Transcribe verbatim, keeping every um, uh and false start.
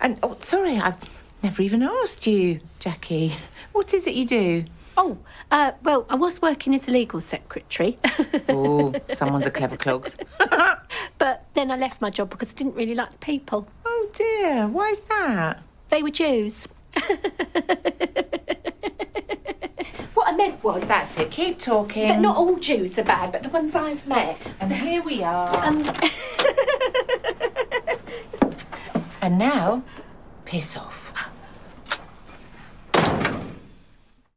And, oh, sorry, I've never even asked you, Jackie. What is it you do? Oh, uh, well, I was working as a legal secretary. Oh, someone's a clever clogs. But then I left my job because I didn't really like the people. Oh, dear. Why is that? They were Jews. What I meant was... That's it. Keep talking. That not all Jews are bad, but the ones I've met. And here we are. Um... And now, piss off.